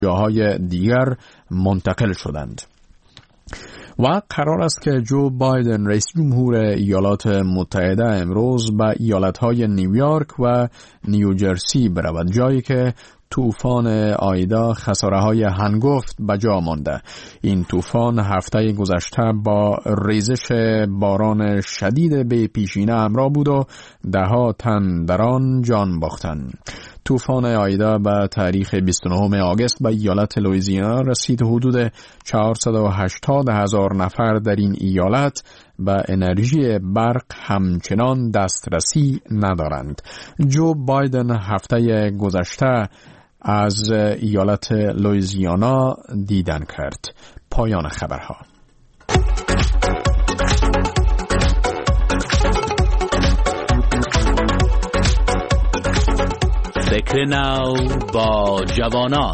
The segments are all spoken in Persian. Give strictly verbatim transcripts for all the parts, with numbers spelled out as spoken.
جاهای دیگر منتقل شدند. و قرار است که جو بایدن رئیس جمهور ایالات متحده امروز به ایالتهای نیویورک و نیوجرسی برود، جایی که طوفان آیدا خساره‌های هنگفت به جا مانده. این طوفان هفته گذشته با ریزش باران شدید به پیشینه همراه بود و ده‌ها تن در آن جان باختند. طوفان آیدا به تاریخ بیست و نهم آگوست به ایالت لوئیزیانا رسید. حدود چهارصد و هشتاد هزار نفر در این ایالت به انرژی برق همچنان دسترسی ندارند. جو بایدن هفته گذشته از ایالت لوئیزیانا دیدن کرد. پایان خبرها. فکر نو با جوانان.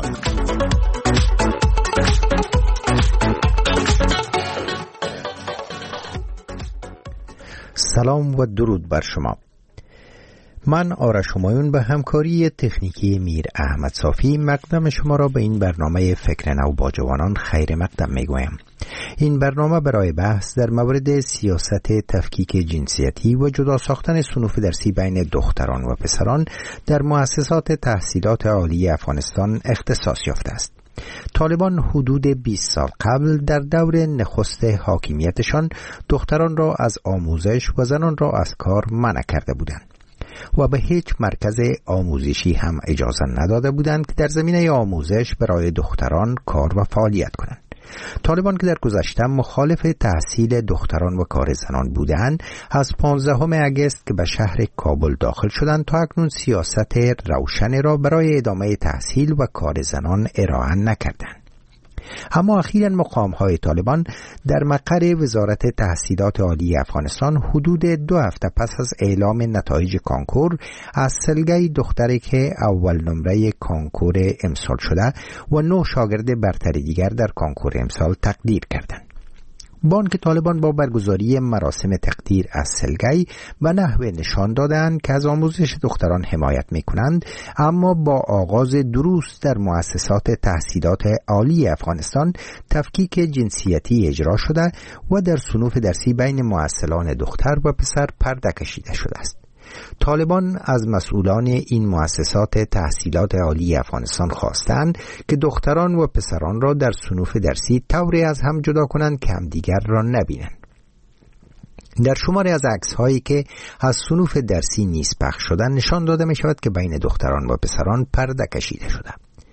سلام و درود بر شما. من آرش همایون به همکاری تکنیکی میر احمد صافی مقدم شما را به این برنامه فکر نو با جوانان خیر مقدم می گویم. این برنامه برای بحث در مورد سیاست تفکیک جنسیتی و جدا ساختن صنوف درسی بین دختران و پسران در مؤسسات تحصیلات عالی افغانستان اختصاص یافته است. طالبان حدود بیست سال قبل در دور نخست حاکمیتشان دختران را از آموزش و زنان را از کار منع کرده بودند و به هیچ مرکز آموزشی هم اجازه نداده بودند که در زمینه آموزش برای دختران کار و فعالیت کنند. طالبان که در گذشته مخالف تحصیل دختران و کار زنان بودند، از پانزدهم آگوست که به شهر کابل داخل شدند تا اکنون سیاست روشن را برای ادامه تحصیل و کار زنان ارائه نکردند. اما اخیراً مقام‌های طالبان در مقر وزارت تحصیلات عالی افغانستان حدود دو هفته پس از اعلام نتایج کانکور از سلگی دختری که اول نمره کانکور امسال شده و نه شاگرد برتر دیگر در کانکور امسال تقدیر کردند. بانک طالبان با برگزاری مراسم تقدیر از سلگی و نحوه نشان دادند که از آموزش دختران حمایت می‌کنند، اما با آغاز دروس در مؤسسات تحصیلات عالی افغانستان تفکیک جنسیتی اجرا شده و در صنوف درسی بین مؤثلان دختر و پسر پرده کشیده شده است. طالبان از مسئولان این مؤسسات تحصیلات عالی افغانستان خواستند که دختران و پسران را در صنوف درسی طوری از هم جدا کنند که همدیگر را نبینند. در شماری از عکس‌هایی که از صنوف درسی نیز پخش شدند نشان داده می شود که بین دختران و پسران پرده کشیده شده.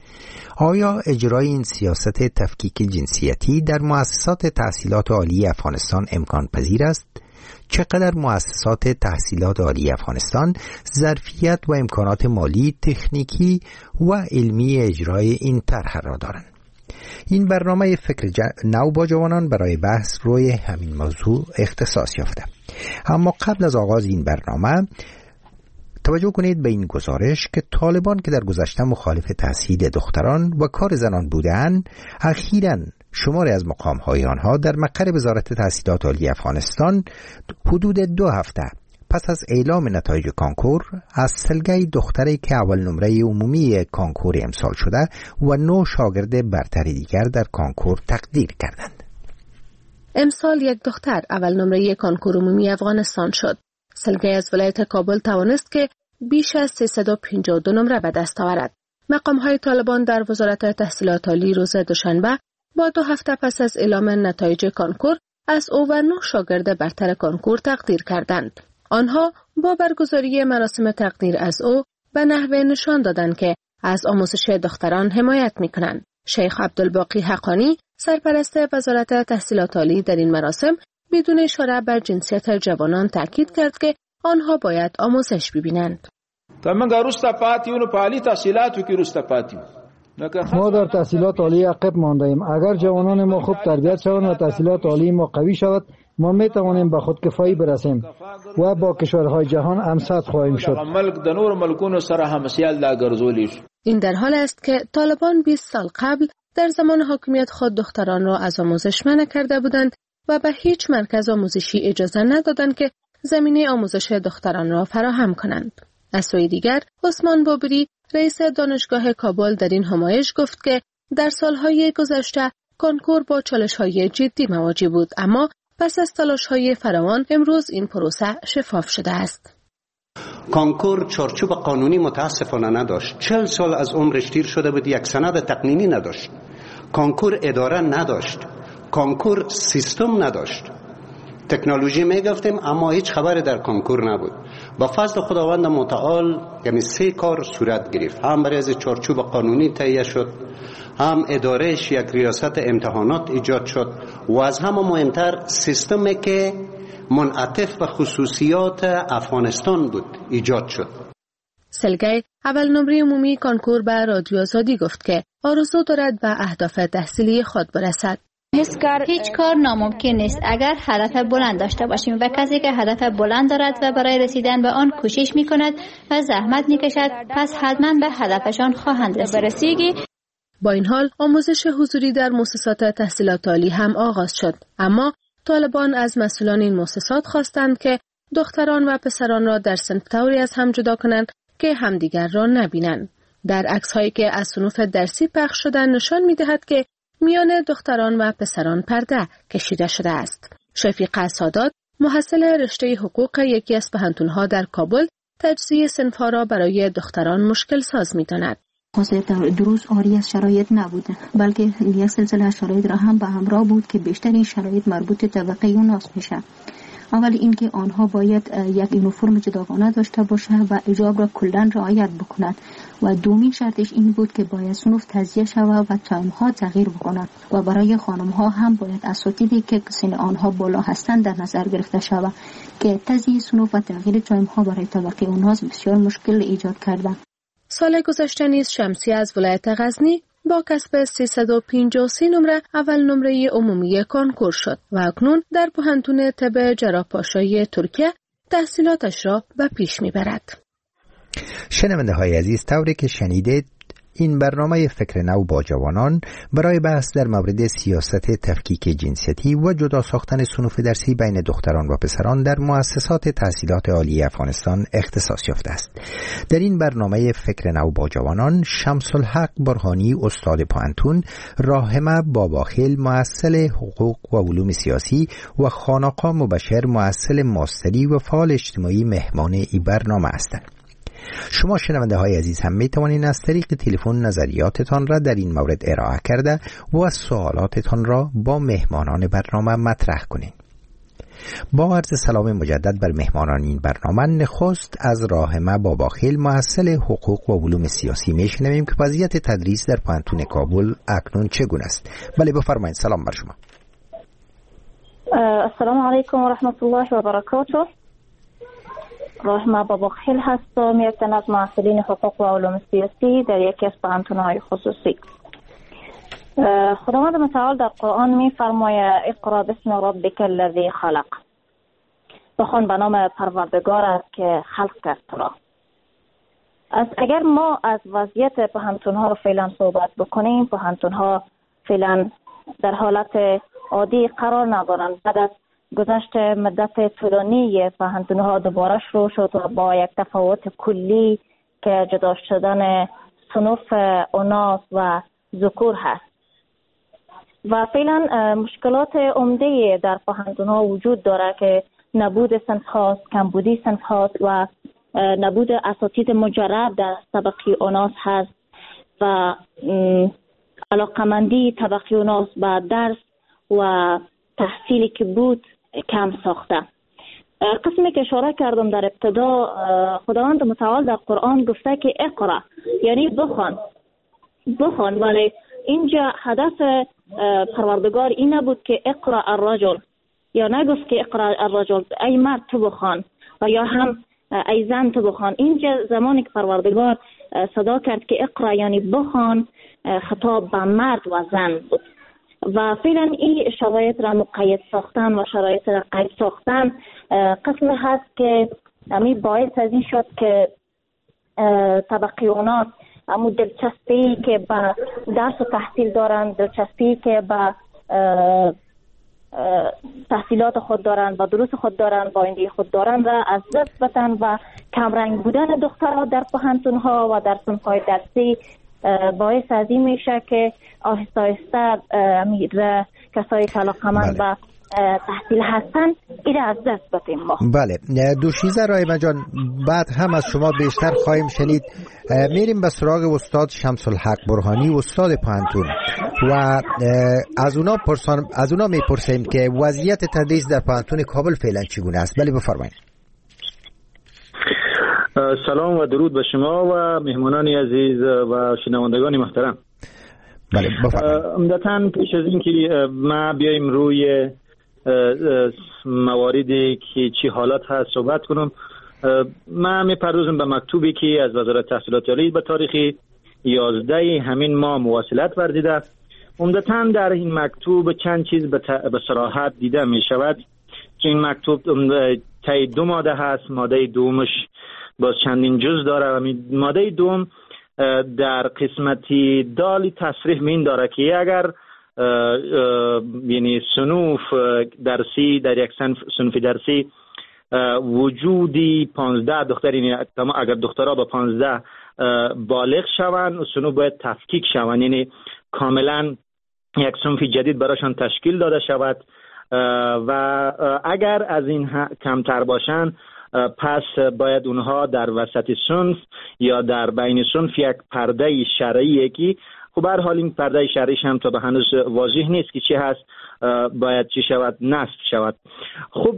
آیا اجرای این سیاست تفکیک جنسیتی در مؤسسات تحصیلات عالی افغانستان امکان پذیر است؟ چقدر مؤسسات تحصیلات عالی افغانستان ظرفیت و امکانات مالی، تکنیکی و علمی اجرای این طرح را دارند؟ این برنامه فکر ج... نو با جوانان برای بحث روی همین موضوع اختصاص یافته. اما قبل از آغاز این برنامه توجه کنید به این گزارش که طالبان که در گذشته مخالف تحصیل دختران و کار زنان بودند، اخیراً شماری از مقام‌های آنها در مقر وزارت تحصیلات عالی افغانستان حدود دو هفته پس از اعلام نتایج کانکور از سلگی دختری که اول نمره عمومی کانکور امسال شده و نه شاگرد برتر دیگر در کانکور تقدیر کردند. امسال یک دختر اول نمره کانکور عمومی افغانستان شد. سلگی از ولایت کابل توانست که بیش از سیصد و پنجاه و دو نمره به دست آورد. مقام‌های طالبان در وزارت تحصیلات عالی روز دوشنبه با دو هفته پس از اعلام نتایج کانکور از او و نه شاگرد برتر کانکور تقدیر کردند. آنها با برگزاری مراسم تقدیر از او به نحوه نشان دادند که از آموزش دختران حمایت می‌کنند. شیخ عبدالباقی حقانی، سرپرست وزارت تحصیلات عالی، در این مراسم بدون اشاره بر جنسیت جوانان تاکید کرد که آنها باید آموزش ببینند. تمنګ روستا پاتیونو په عالی تحصیلاتو کې روستا پاتیو. ما در تحصیلات عالی عقب مانده ایم. اگر جوانان ما خوب تربیت شوند و تحصیلات عالی ما قوی شود، ما می توانیم به خودکفایی برسیم و با کشورهای جهان همسط خواهیم شد. ملک د نور ملکونو سره همسیال لا ګرځولې. این در حال است که طالبان بیست سال قبل در زمان حاکمیت خود دختران را از آموزش منع کرده بودند و به هیچ مرکز آموزشی اجازه ندادند که زمینه آموزش دختران را فراهم کنند. از سوی دیگر، عثمان بابری، رئیس دانشگاه کابل، در این همایش گفت که در سالهای گذشته کنکور با چالش‌های جدی مواجه بود، اما پس از تلاش‌های فراوان امروز این پروسه شفاف شده است. کنکور چارچوب قانونی متاسفانه نداشت. چهل سال از عمرش تیر شده بود، یک سند تقنینی نداشت. کنکور اداره نداشت. کنکور سیستم نداشت. تکنولوژی میگفتیم اما هیچ خبری در کنکور نبود. با فضل خداوند متعال یعنی سه کار صورت گرفت. هم برای از چارچوب قانونی تهیه شد، هم ادارهش یک ریاست امتحانات ایجاد شد و از همه مهمتر سیستمی که منعطف به خصوصیات افغانستان بود ایجاد شد. سلگی اول نمره عمومی کنکور به رادیو آزادی گفت که آرزو دارد به اهداف تحصیلی خود برسد. هیچ کار ناممکن نیست اگر هدف بلند داشته باشیم و کسی که هدف بلند دارد و برای رسیدن به آن کوشش می کند و زحمت می کشد پس حتما به هدفشان خواهند رسید. با این حال آموزش حضوری در مؤسسات تحصیلات عالی هم آغاز شد، اما طالبان از مسئولان این مؤسسات خواستند که دختران و پسران را در صنف طوری از هم جدا کنند که همدیگر را نبینند. در عکس‌هایی که از صنوف درسی پخش شدن نشان می‌دهد که میان دختران و پسران پرده کشیده شده است. شفیقه سادات، محصل رشته حقوق یکی از پهنتون‌ها در کابل، تجزیه صنف‌ها را برای دختران مشکل ساز می‌داند. دروس آری از شرایط نبود، بلکه یک سلسله شرایط را هم به همراه بود که بیشترین شرایط مربوط طبقه اوناس میشه. اول اینکه آنها باید یک یونیفرم جداگانه داشته باشه و حجاب را کلاً رعایت بکنند و دومین شرطش این بود که باید صنف تجزیه شود و تایم‌ها تغییر بکنند و برای خانم‌ها هم باید اساتیدی که سن آنها بالا هستند در نظر گرفته شود که تجزیه صنف و تغییر تایم‌ها برای طبقه اوناس بسیار مشکل ایجاد کرده. سال گذشته نیز شمسی از ولایت غزنی با کسب سیصد و پنجاه و سه نمره اول نمره عمومی کنکور شد و اکنون در پهنتون طب جراح‌پاشایی ترکیه تحصیلاتش را به پیش میبرد. شنونده های عزیز، طوری که شنیدید این برنامه فکر نو با جوانان برای بحث در مورد سیاست تفکیک جنسیتی و جدا ساختن صنوف درسی بین دختران و پسران در مؤسسات تحصیلات عالی افغانستان اختصاص یافته است. در این برنامه فکر نو با جوانان شمس الحق برهانی استاد پانتون، راهمه باباخیل معسل حقوق و علوم سیاسی و خانقا مبشر معسل ماستری و فعال اجتماعی مهمان این برنامه هستند. شما شنونده های عزیز هم می توانید از طریق تلفن نظریاتتان را در این مورد ارائه کرده و سوالاتتان را با مهمانان برنامه مطرح کنید. با عرض سلام مجدد بر مهمانان این برنامه، نخست از راهمه باباخیل معسل حقوق و علوم سیاسی می شنویم که وضعیت تدریس در پانتون کابل اکنون چگونه است. بله بفرمایید. سلام بر شما. السلام علیکم و رحمت الله و برکاته. راهمه باباخیل هستم، یک تن از معسلین حقوق و علوم سیاسی در یکی از پانتون‌های خصوصی. خداوند متعال در قرآن می فرماید اقرأ باسم ربک الذی خلق، بخوان به نام پروردگارت که خلق کرد تو را. از اگر ما از وضعیت پانتون‌ها رو فعلا صحبت بکنیم، پانتون‌ها فعلا در حالت عادی قرار ندارند. بعد از گذشت مدت طولانی پهنتون‌ها دوباره شروع شد و با یک تفاوت کلی که جدا شدن صنوف اناث و ذکور هست و فعلا مشکلات عمده در پهنتون‌ها وجود داره که نبود صنف هاست، کمبودی صنف هاست و نبود اساتید مجرب در طبقه اناث هست و علاقمندی طبقه اناث به درس و تحصیلی که بود کم ساخته. قسمی که اشاره کردم در ابتدا، خداوند متعال در قرآن گفته که اقرا یعنی بخوان بخوان ولی اینجا هدف پروردگار این نبود که اقرا الرجل، یا نگفت که اقرا الرجل ای مرد تو بخوان و یا هم ای زن تو بخوان. اینجا زمانی که پروردگار صدا کرد که اقرا یعنی بخوان، خطاب به مرد و زن بود و فعلا این شرایط را مقید ساختن و شرایط را قید ساختن قسم هست که همی باعث از این شد که طبقه اوناس همون دلچسپی که به درس و تحصیل دارن، دلچسپی که به تحصیلات خود دارن و دروس خود دارن، با آینده خود دارن را از دست بدن و کمرنگ بودن دخترها در پهنتون‌ها و در صنف‌های درسی باعث از این میشه که آهسته آهسته کسایی که علاقمند به تحصیل هستن ایره از دست بدیم ما. بله دوشیزه رایمه جان، بعد هم از شما بیشتر خواهیم شنید. میریم به سراغ استاد شمس الحق برهانی، استاد پانتون، و از اونا پرسان از اونا میپرسیم که وضعیت تدریس در پانتون کابل فعلا چگونه است. بله بفرمایید. سلام و درود به شما و مهمانان عزیز و شنوندگان محترم. بله بفرمایید. عمدتاً پیش از این که ما بیایم روی مواردی که چی حالات هست صحبت کنم، ما میپردازم به مکتوبی که از وزارت تحصیلات عالی به تاریخ یازده همین ماه مواصلت ورزیده. عمدتاً در این مکتوب چند چیز به, ت... به صراحت دیده می شود که این مکتوب طی دو ماده هست. ماده دومش باز چندین جز داره و ماده دوم در قسمتی دالی تصریح می داره که اگر یعنی صنوف درسی در یک صنف درسی وجودی پانزده دختر، یعنی اگر دخترها با پانزده بالغ شوند صنوف باید تفکیک شوند، یعنی کاملا یک صنف جدید براشان تشکیل داده شود و اگر از این کمتر باشند پس باید اونها در وسط صنف یا در بین صنف یک پرده شرعی که خب هر حال این پرده شرعیش هم تا به هنوز واضح نیست که چی هست باید چی شود، نصب شود. خب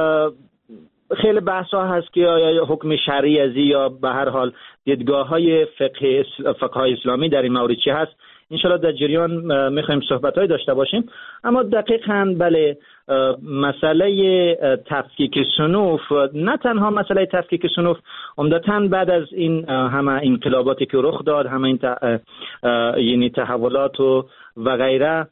خیلی بحث ها هست که آیا حکم شرعی ازی یا به هر حال دیدگاه های فقه فقه های اسلامی در این مورد چی هست. انشاءالله در جریان میخوایم صحبت های داشته باشیم. اما دقیقاً بله مسئله تفکیک صنوف، نه تنها مسئله تفکیک صنوف، عمدتاً بعد از این همه انقلاباتی که رخ داد، همه این ت... یعنی تحولات و و غیره،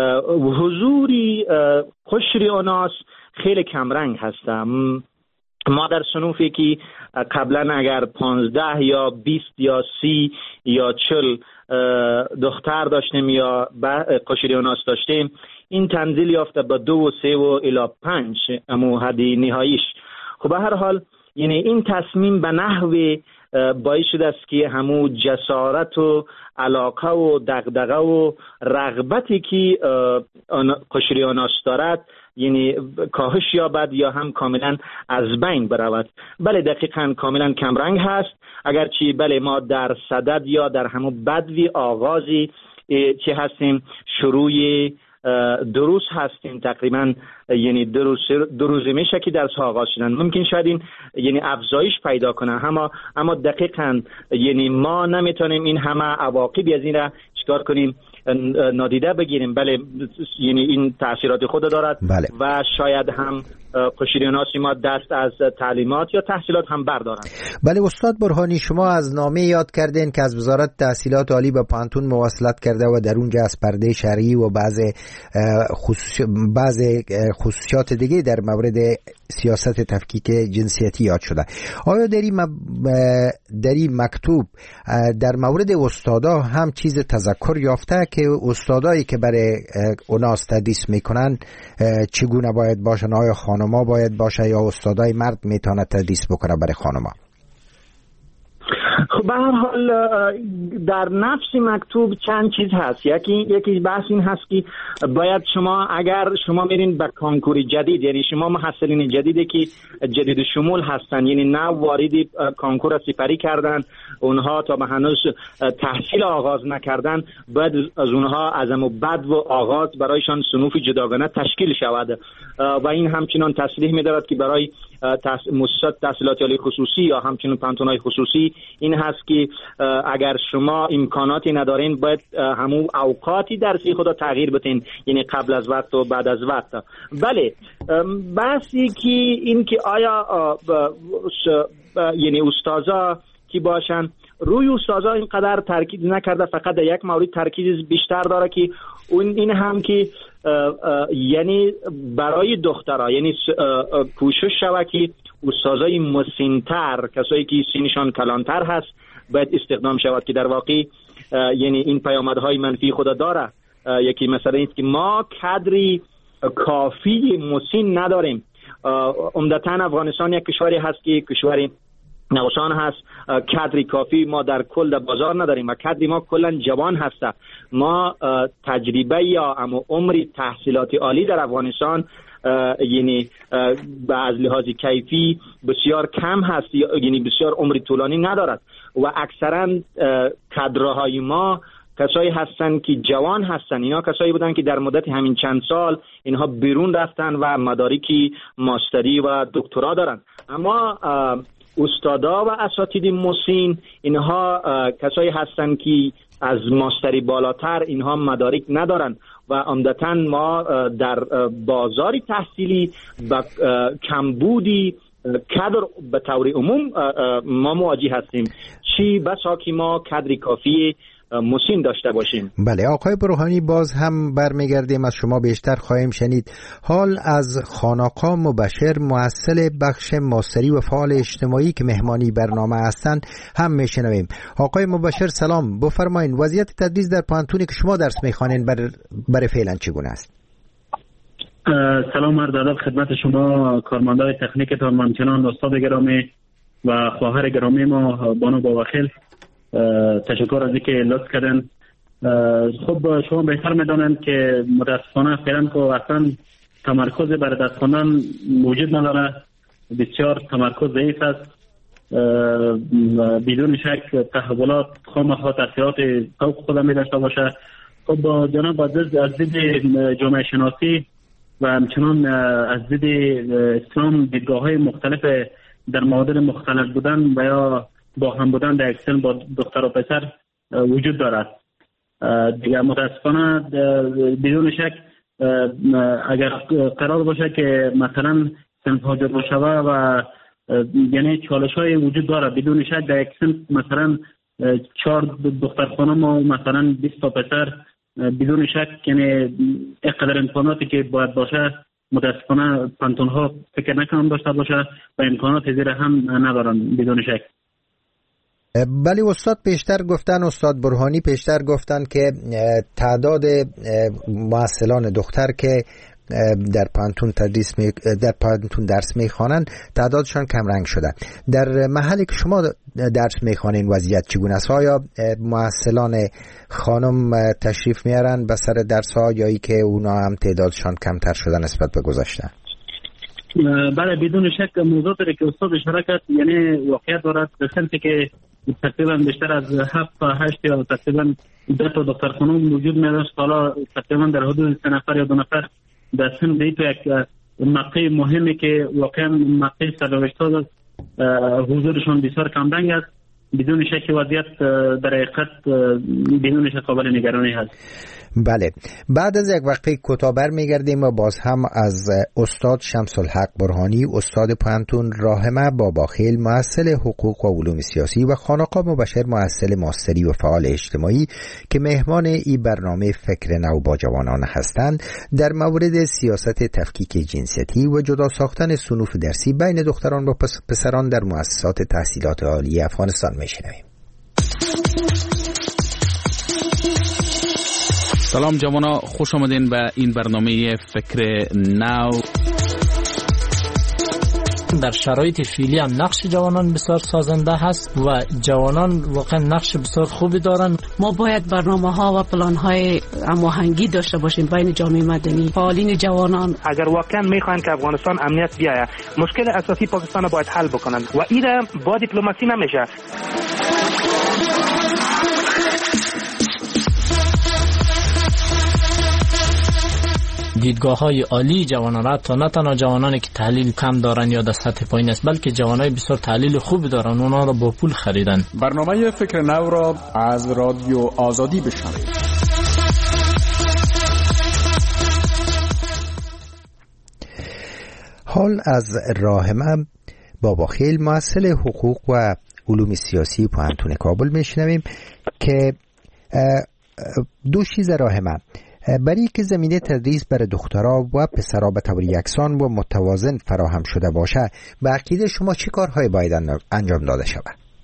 حضوری قشری اوناس خیلی کمرنگ هستم. ما در صنوفی که قبلا اگر پانزده یا بیست یا سی یا چل دختر داشتیم یا قشری اوناس داشتیم، این تنزیل یافته به دو و سه و الی پنج امو حدی نهاییش. خب به هر حال یعنی این تصمیم به نحو باعث شده است که همو جسارت و علاقه و دغدغه و رغبتی که قشری اوناس دارد یعنی کاهش یابد یا هم کاملا از بین برود. بله دقیقاً کاملا کمرنگ هست، اگرچه بله ما در صدد یا در همو بدوی آغازی چه هستیم، شروع دروس هستیم، تقریبا یعنی دروس دو روزه میشه که درس ها آغاز شدن. ممکن شاید این یعنی افزایش پیدا کنه، اما اما دقیقاً یعنی ما نمیتونیم این همه عواقبی از این را چیکار کنیم، نادیده بگیریم. بله یعنی این تأثیرات خود دارد. بله. و شاید هم قشریاناسی ما دست از تعلیمات یا تحصیلات هم بردارن. بله استاد برهانی، شما از نامه یاد کردین که از وزارت تحصیلات عالی به پانتون مواصلت کرده و در اونجا از پرده شرعی و بعض خصوص... بعض خصوصیات دیگه در مورد سیاست تفکیک جنسیتی یاد شده. آیا در این در این مکتوب در مورد استادا هم چیز تذکر یافته که استادایی که برای اوناس تدریس میکنن چگونه باید باشن؟ آیا خانما باید باشه یا استادای مرد میتونه تدریس بکنه برای خانما؟ خب به هر حال در نفس مکتوب چند چیز هست. یکی یکی بحث این هست که باید شما اگر شما میرین به کانکور جدید، یعنی شما محصلین جدیدی که جدید شمول هستن، یعنی نه واردی کانکور سپری کردن، اونها تا به هنوز تحصیل آغاز نکردن، باید از اونها از امو بد و آغاز برایشان صنوف جداگانه تشکیل شود و این همچنان تصریح می‌دارد که برای مؤسسات تحصیلات عالی خصوصی یا همچنین پانتون‌های خصوصی این هست که اگر شما امکاناتی ندارین باید همون اوقاتی درسی خدا تغییر بتین، یعنی قبل از وقت و بعد از وقت. بله بحثی که این که آیا یعنی استادا کی باشن، روی استادا اینقدر تاکید نکرده، فقط در یک مورد تاکید بیشتر داره که اون این هم که یعنی برای دخترها یعنی کوشش شود که استادای مسن‌تر، کسایی که سنشان کلانتر هست باید استخدام شود، که در واقع یعنی این پیامدهای منفی خود داره. یکی مثلا این که ما کادری کافی مسن نداریم. عمدتاً افغانستان یک کشوری هست که کشوری نوشان هست، کادری کافی ما در کل در بازار نداریم و کادری ما کلا جوان هسته. ما تجربه یا اما عمری تحصیلات عالی در افغانستان یعنی به از لحاظ کیفی بسیار کم هست، یعنی بسیار عمری طولانی ندارد و اکثرا کادرهای ما کسایی هستن که جوان هستن. اینا کسایی بودن که در مدت همین چند سال اینها بیرون رفتن و مدارکی ماستری و دکترا دارن. اما استادا و اساتید مسین اینها کسایی هستن که از ماستری بالاتر اینها مدارک ندارن و عمدتاً ما در بازار تحصیلی با کمبودی کادر به طور عموم ما مواجه هستیم، چی بسا که ما کادر کافی مسین داشته باشیم. بله آقای برهانی، باز هم برمیگردیم از شما بیشتر خواهیم شنید. حال از خانقاه مبشر مؤثل بخش ماستری و فعال اجتماعی که مهمانی برنامه هستند هم میشنویم. آقای مبشر سلام، بفرمایید وضعیت تدریس در پانتونی که شما درس میخوانید بر برای فعلا چگونه است؟ سلام عرض ادب خدمت شما کارمندان تکنیکتان، همچنان استاد گرامی و خواهر گرامی ما بانو باوخیل. تشکر از اینکه لطف کردن. خب شما بهتر میدانند که متاسفانه فعلا که اصلا تمرکز برای درس خواندن موجود نداره، بسیار تمرکز ضعیف است. بدون شک تحولات خامخا تاثیرات فوق خود می داشته باشه. خب جناب از دید جامعه شناسی و همچنان از دید اسلام دیدگاه های مختلف در موارد مختلف بودن و یا با هم بودن در اکسن با دختر و پسر وجود دارد. دیگر متاسفانه بدون شک اگر قرار باشه که مثلا صنف ها جدا شوه و یعنی چالش های وجود داره، بدون شک در اکسن مثلا چهار دختر خانم و مثلا بیست تا پسر، بدون شک یعنی اقدر امکاناتی که باید باشه متاسفانه پانتون ها فکر نکنم داشته باشه و امکانات زیر هم ندارن بدون شک. بله استاد پیشتر گفتن، استاد برهانی پیشتر گفتن که تعداد مؤثلان دختر که در پانتون تدریس می در پانتون درس میخوانند تعدادشان کم رنگ شده. در محلی که شما درس میخوانین وضعیت چگونه است؟ آیا مؤثلان خانم تشریف میارن به سر درس ها یا ای که اونا هم تعدادشان کمتر شده نسبت به گذشته؟ بله بدون شک موضوع داره که استاد اشاره کرد، یعنی واقعیت دارد به سمتی که تقریبا بیشتر از هفت تا هشت یا تقریبا دو تا دختر خانم وجود نداشت. حالا تقریبا در حدود سه نفر یا دو نفر در سن به یک مقطع مهمی که واقعا مقطع سرنوشت حضورشان بسیار کم رنگ است. بدون شک وضعیت در حقیقت بدون شک قابل نگرانی هست. بله بعد از یک وقتی کوتاه برمیگردیم و باز هم از استاد شمس الحق برهانی استاد پانتون، راهمه باباخیل مؤثل حقوق و علوم سیاسی و خانقاه مبشر مؤثل ماستری و فعال اجتماعی که مهمان این برنامه فکر نو با جوانان هستند در مورد سیاست تفکیک جنسیتی و جدا ساختن صنوف درسی بین دختران و پسران در مؤسسات تحصیلات عالی افغانستان میشنویم. سلام جوانا، خوش آمدین به این برنامه فکر نو. در شرایط فعلی هم نقش جوانان بسیار سازنده هست و جوانان واقعا نقش بسیار خوبی دارن. ما باید برنامه ها و پلان های هماهنگی داشته باشیم بین جامعه مدنی، فعالین جوانان. اگر واقعا میخوان که افغانستان امنیت بیاید، مشکل اساسی پاکستان باید حل بکنن و این با دیپلماسی نمیشه. دیدگاه های عالی جوانان را تا نه تنها جوانانی که تحلیل کم دارن یا در سطح پایین است، بلکه جوانای بسیار تحلیل خوب دارن، اونا را با پول خریدن. برنامه فکر نو را از رادیو آزادی بشنوید. حال از راهمه باباخیل مؤثل حقوق و علوم سیاسی پانتون کابل میشنویم که دو چیز راهمه برای که زمینه تدریس برای دخترها و پسرها به طور یکسان و متوازن فراهم شده باشه، به عقیده شما چه کارهایی باید انجام داده شود؟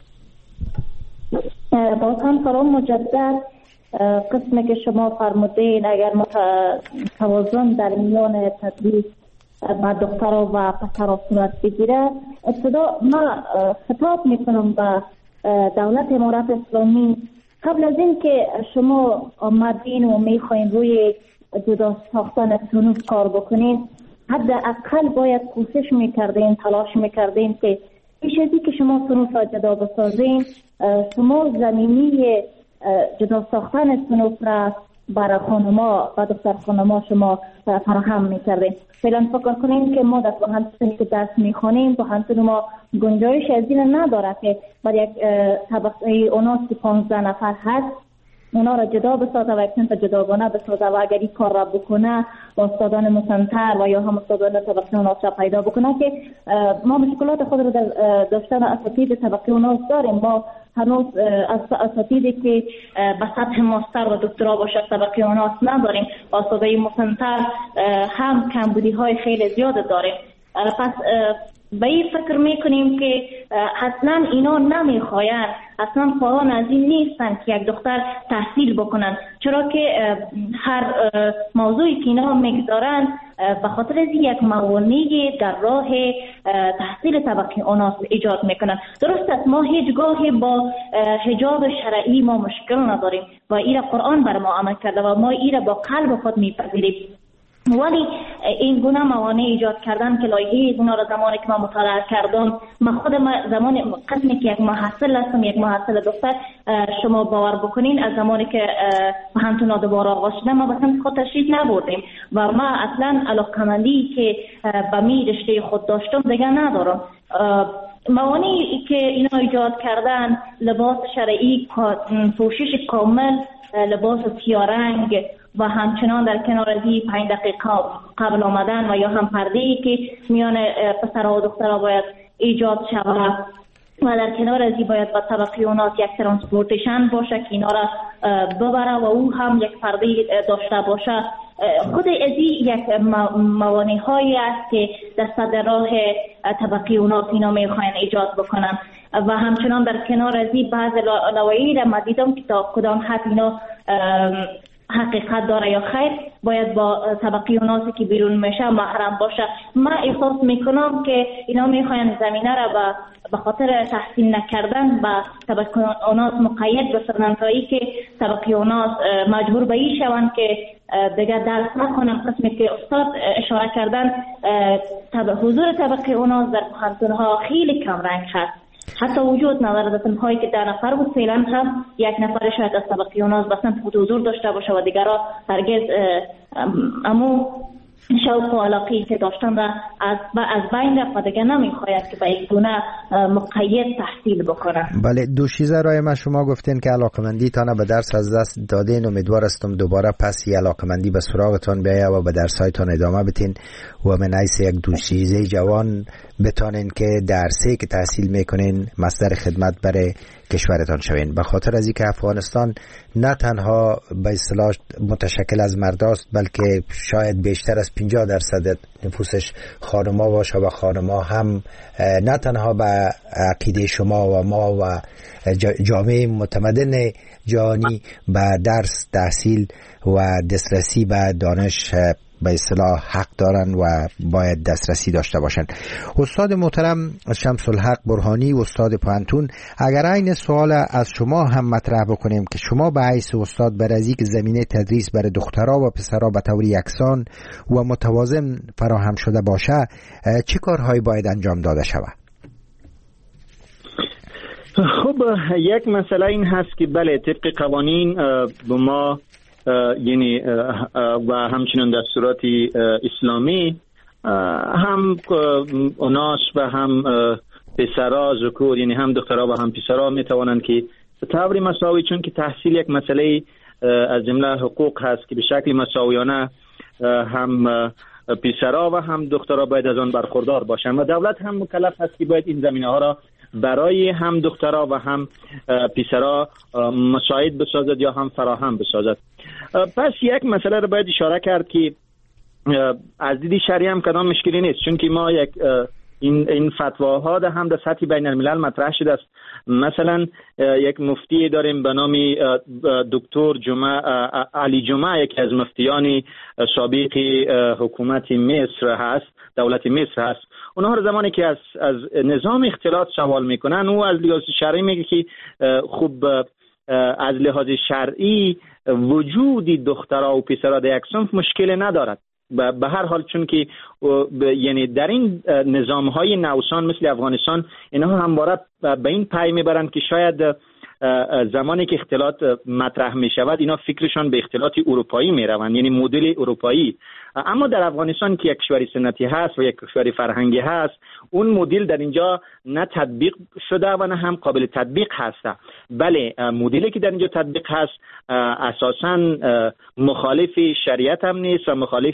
باز هم سلام مجدد. قسمی که شما فرمودین اگر توازن در میان تدریس با دخترها و پسرها صورت بگیره. ابتدا ما خطاب میکنم به دولت امارات اسلامی، قبل از این که شما آمدین و میخواین روی جدا ساختن صنوف کار بکنین، حداقل باید کوشش میکردین، تلاش میکردین که پیش از این که شما صنوف را جدا بسازین، شما زمینی جدا ساختن صنوف را برای خانما و دختر خانما شما فراهم میکردین. فعلا فکر کنین که ما در بهانتونی که درس میخوانیم، بهانتون ما گنجایش از این نداره که برای یک طبقه اوناس که پانزده نفر هست اونا را جدا بسازه و یک سنت جداگانه بسازه و اگر این کار را بکنه با استادان مسنتر و یا هم استادان طبقه اوناس را پیدا بکنه که ما مشکلات خود را در داشتن اساتید طبقه اوناس داریم. ما هنوز اساتیدی که به سطح ماستر و دکترا باشه طبقه اوناس نداریم. استادای مسنتر هم کمبودی های خیلی زیاد داریم. پس به این فکر میکنیم که اصلا اینا نمیخواین، اصلا خواهان از این نیستن که یک دختر تحصیل بکنن، چرا که هر موضوعی که اینا میگذارن به خاطر از یک موانعی در راه تحصیل طبقه اوناس ایجاد میکنن. درست است ما هیچگاه با حجاب شرعی ما مشکل نداریم و ایره قرآن بر ما عمل کرده و ما ایره با قلب خود میپذیریم، ولی این گونه موانع ایجاد کردن که لایحه اینا را زمانی که ما مطالعه کردم، من خودم زمانی قسمی که یک محصل هستم، یک محصل دختر، شما باور بکنین از زمانی که بهانتون دوباره آغاز شده ما به سمت خود تشریف نبردیم و ما اصلا علاقمندی که به می رشته خود داشتم دیگه ندارم. موانعی که اینا ایجاد کردن، لباس شرعی، پوشش کامل، لباس سیارنگ و همچنان در کنار از این پنج دقیقه قبل آمدن و یا هم پرده‌ای که میان پسرها و دخترها باید ایجاد شود و در کنار از این باید با طبقه اوناس یک ترانسپورتیشن باشه که اینا را ببره و او هم یک پرده داشته باشه. خود از این یک موانع هایی است که در صدر راه طبقه اوناس اینا میخواین ایجاد بکنن و همچنان در کنار از این بعض لوایحی را ما دیدم که تا کدام حد اینا حقیقت داره یا خیر باید با طبقه اوناسی که بیرون میشه محرم باشه. من احساس میکنم که اینا میخواین زمینه را به خاطر تحسین نکردن با طبقه اوناس مقید بسازن تا ای که طبقه اوناس مجبور به این شوند که دیگه درس نکنن. قسمی که استاد اشاره کردن حضور طبقه اوناس در بهانتونها خیلی کم رنگ هست، حتی وجود نداره. تنهایی که ده نفر بود فعلا هم یک نفر شاید از طبقه اوناس بسن حضور داشته باشه و دیگرها هرگز امو شوق و علاقی که داشتن را از از بین رفت و دیگه نمیخواید که به یک گونه مقید تحصیل بکنن. بله، دو چیزه رای ما شما گفتین که علاقمندی تانه به درس از دست دادین، امیدوار هستم دوباره پس یه علاقمندی به سراغتان بیاید و به درسایتان ادامه بدین و من ایس یک دو چیزه جوان بتانین که درسی که تحصیل میکنین مصدر خدمت برای کشورتان شوین. به خاطر از اینکه افغانستان نه تنها به اصطلاح متشکل از مرداست بلکه شاید بیشتر از پنجاه درصد نفوسش خانما باشه و خانما هم نه تنها به عقیده شما و ما و جامعه متمدن جهانی به درس تحصیل و دسترسی به دانش به اصطلاح حق دارن و باید دسترسی داشته باشن. استاد محترم شمس الحق برهانی، استاد پانتون، اگر این سوال از شما هم مطرح بکنیم که شما به حیث استاد برازی که زمینه تدریس برای دخترها و پسرها به طور یکسان و متوازن فراهم شده باشه، چه کارهایی باید انجام داده شود؟ خب یک مسئله این هست که بله طبق قوانین به ما یعنی و همچنین دستورات اسلامی هم اوناس و هم پسرا ذکور یعنی هم دخترها و هم پسرا می توانند که به طور مساوی، چون که تحصیل یک مسئله از جمله حقوق هست که به شکل مساویانه هم پسرا و هم دخترها باید از آن برخوردار باشند و دولت هم مکلف هست که باید این زمینه ها را برای هم دخترها و هم پسرها مساعد بسازد یا هم فراهم بسازد. پس یک مسئله رو باید اشاره کرد که از دید شرعی هم کدام مشکلی نیست، چون که ما یک این این فتواها در هم در سطح بین الملل مطرح شده است. مثلا یک مفتی داریم به نام دکتر جمعه علی جمعه، یکی از مفتیان سابق حکومت مصر هست، دولت مصر هست. اونها رو زمانی که از از نظام اختلاط سوال میکنن، او از لحاظ شرعی میگه که خوب از لحاظ شرعی وجودی دخترها و پسرها در یک صنف مشکل ندارد. به هر حال چون که یعنی در این نظام‌های نوسان مثل افغانستان اینها همواره به این پی میبرند که شاید زمانی که اختلاط مطرح می شود اینا فکرشان به اختلاط اروپایی می روند، یعنی مدل اروپایی. اما در افغانستان که یک کشور سنتی هست و یک کشور فرهنگی هست، اون مدل در اینجا نه تطبیق شده و نه هم قابل تطبیق هست. بله، مدلی که در اینجا تطبیق هست اساساً مخالف شریعت هم نیست و مخالف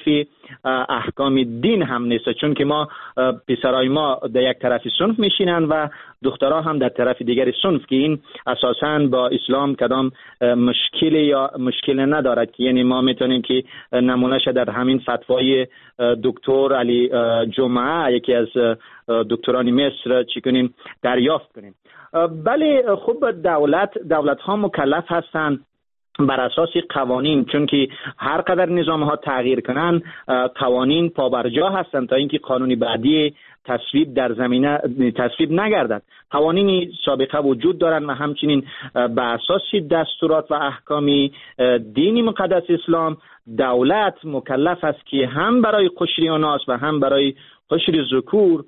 احکام دین هم نیست، چون که ما پسرای ما در یک طرف صنف میشینن و دخترها هم در طرف دیگر صنف، که این اساساً با اسلام کدام مشکل یا مشکل ندارد. که یعنی ما میتونیم که نمونهش در همین فتوای دکتر علی جمعه، یکی از دکتران مصر، چی کنیم دریافت کنیم. بله، خب دولت دولت ها مکلف هستند بر اساس قوانین، چون که هر قدر نظام ها تغییر کنن قوانین پابرجا هستند تا اینکه قانونی بعدی تصویب در زمینه تصویب نگردد. قوانین سابقه وجود دارند و همچنین به اساس دستورات و احکام دین مقدس اسلام دولت مکلف است که هم برای قشری اناث و هم برای قشری ذکور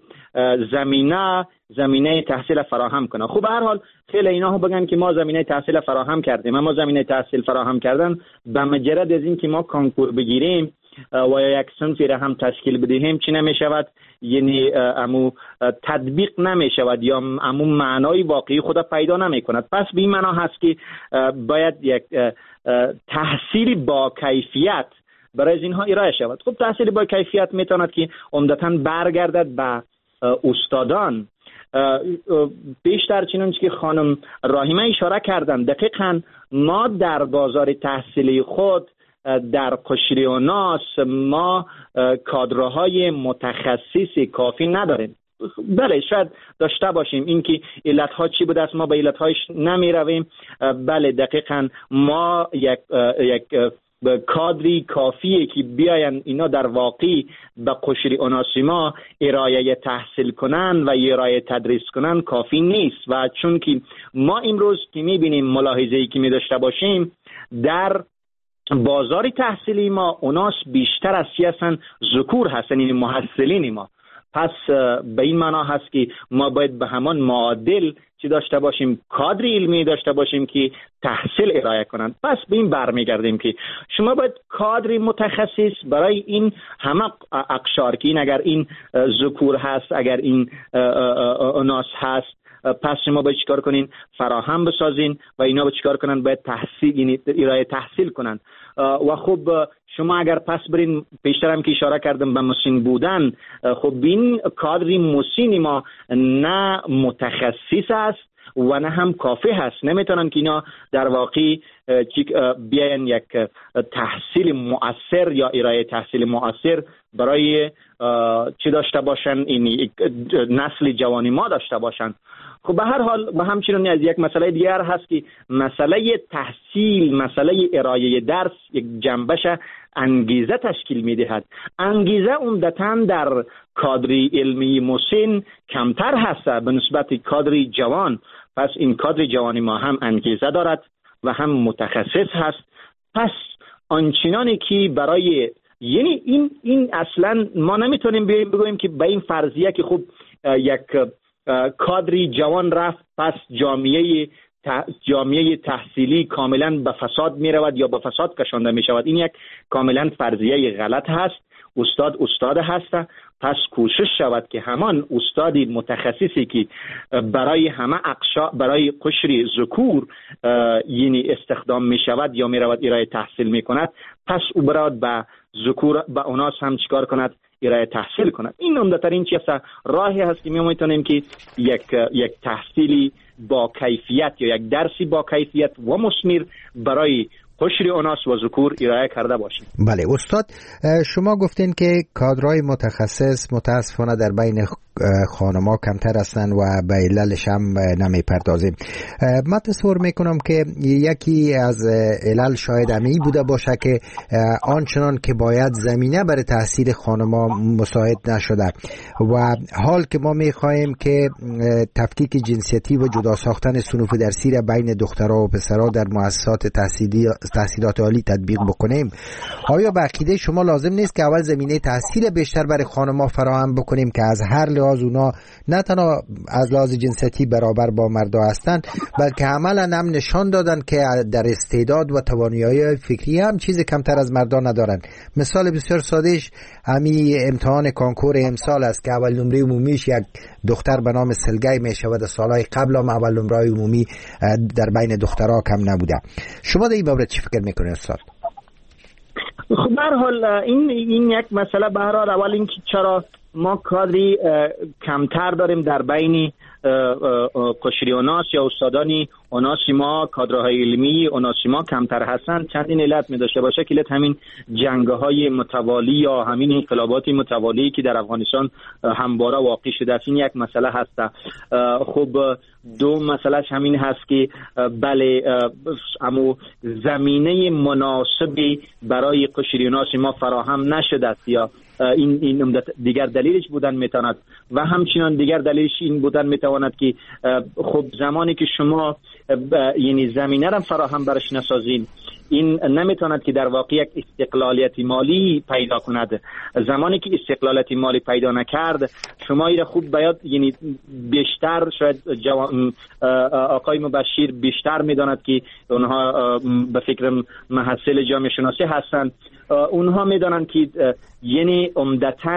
زمینه زمینه تحصیل فراهم کنه. خب به هر حال خیلی اینا ها بگن که ما زمینه تحصیل فراهم کردیم، اما زمینه تحصیل فراهم کردن به مجرد از این که ما کانکور بگیریم و یا یک صنفی را هم تشکیل بدهیم چی نمی شود، یعنی امو تطبیق نمی شود یا امو معنای واقعی خود پیدا نمی کند. پس به این معنا هست که باید یک تحصیل با کیفیت برای اینها ارائه شود. خب تحصیل با کیفیت میتواند که عمدتاً برگردد به استادان، بیشتر چنانچه که خانم راهیمه اشاره کردن. دقیقاً ما در بازار تحصیلی خود در قشری اناث ما کادرهای متخصص کافی نداریم. بله شاید داشته باشیم، اینکه علتها چی بوده است ما به علتهایش نمی رویم. بله دقیقاً ما یک یک کادری کافیه که بیاین اینا در واقع به قشری اناث ما ارائه تحصیل کنن و ارائه تدریس کنن کافی نیست. و چون که ما امروز که میبینیم ملاحظه‌ای که می داشته باشیم در بازار تحصیلی ما اناث بیشتر از چی هستن؟ ذکور هستن، یعنی محصلین ما. پس به این معنا هست که ما باید به همان معادل چی داشته باشیم، کادر علمی داشته باشیم که تحصیل ارائه کنند. پس به این برمیگردیم که شما باید کادر متخصص برای این همه اقشار که این اگر این ذکور هست، اگر این اناث هست، پس شما باید چیکار کنین؟ فراهم بسازین و اینا باید چیکار کنن؟ باید تحصیل، یعنی ارائه تحصیل کنن. و خب شما اگر پس برین، پیشترم که اشاره کردم به مسین بودن، خب این کادری مسین ما نه متخصص است و نه هم کافی هست. نمیتونن که اینا در واقع بیاین یک تحصیل مؤثر یا ارائه تحصیل مؤثر برای چی داشته باشن، این نسل جوانی ما داشته باشن. خب به هر حال به همچنین از یک مسئله دیگر هست که مسئله تحصیل، مسئله ارائه درس یک جنبش انگیزه تشکیل میدهد. انگیزه عمدتاً در کادری علمی مسن کمتر هست به نسبت کادری جوان. پس این کادر جوانی ما هم انگیزه دارد و هم متخصص هست. پس آنچنانی که برای یعنی این این اصلا ما نمیتونیم بگوییم که به این فرضیه که خب یک کادری جوان رفت پس جامعه جامعه تحصیلی کاملا به فساد می رود یا به فساد کشانده می شود. این یک کاملا فرضیه غلط هست. استاد استاد هست، پس کوشش شود که همان استادی متخصصی که برای همه اقشار، برای قشر ذکور یعنی استخدام می شود یا می رود ارائه تحصیل می کند، پس او برای به ذکور به اوناس هم چیکار کند؟ ارائه تحصیل کند. این عمده‌ترین چیز راهی هست که ما میتونیم که یک یک تحصیلی با کیفیت یا یک درسی با کیفیت و مثمر برای قشر اناث و ذکور ارائه کرده باشیم. بله استاد، شما گفتین که کادرهای متخصص متاسفانه در بین خانما کمتر هستند و به عللش هم نمیپردازیم. من تصور میکنم که یکی از علل شاید امی بوده باشه که آنچنان که باید زمینه برای تحصیل خانما مساعد نشده و حال که ما میخواهیم که تفکیک جنسیتی و جدا ساختن صنوف درسی را بین دخترها و پسرها در مؤسسات تحصیلی تحصیلات عالی تطبیق بکنیم، آیا به عقیده شما لازم نیست که اول زمینه تحصیل بیشتر برای خانم‌ها فراهم بکنیم که از هر لحاظ اونا نه تنها از لحاظ جنسیتی برابر با مردا هستند، بلکه عملاً هم نشان دادن که در استعداد و توانایی فکری هم چیز کمتر از مردا ندارن. مثال بسیار سادهش همین امتحان کانکور امسال است که اول نمره عمومیش یک دختر به نام سلگی میشه و در سالهای قبل هم اول نمره عمومی در بین دخترها کم نبوده. شما در این باره چی فکر میکنید استاد؟ خب به هر حال این این یک مسئله به هر حال اول اینکه چرا ما کادری کمتر داریم در بین قشریوناس یا استادانی اوناسیما، کادرهای علمی اوناسیما کمتر هستند. چندین علت می داشته باشه که علت همین جنگ‌های متوالی یا همین انقلابات متوالی که در افغانستان همواره واقع شده است، این یک مسئله هست. خب دو مسئلهش همین هست که بله اما زمینه مناسبی برای قشریوناسیما فراهم نشده است یا این این دیگر دلیلش بودن میتواند و همچنان دیگر دلیلش این بودن میتواند که خب زمانی که شما یعنی زمینه را فراهم برش نسازین، این نمیتواند که در واقع یک استقلالیت مالی پیدا کند. زمانی که استقلالیت مالی پیدا نکرد، شما ایره خوب باید یعنی بیشتر شاید جوان آقای مبشر بیشتر میداند که اونها به فکر محصل جامعه شناسی هستند، اونها میدانند که یعنی عمدتاً